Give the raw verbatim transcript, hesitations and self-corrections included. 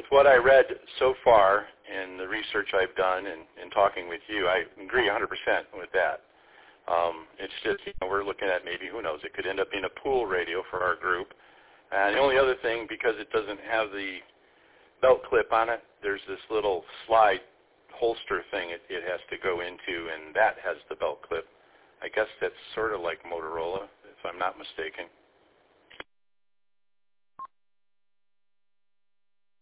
with what I read so far and the research I've done and, and talking with you, I agree one hundred percent with that. Um, it's just, you know, we're looking at maybe, who knows, it could end up being a pool radio for our group. And the only other thing, because it doesn't have the belt clip on it, there's this little slide holster thing it, it has to go into, and that has the belt clip. I guess that's sort of like Motorola, if I'm not mistaken.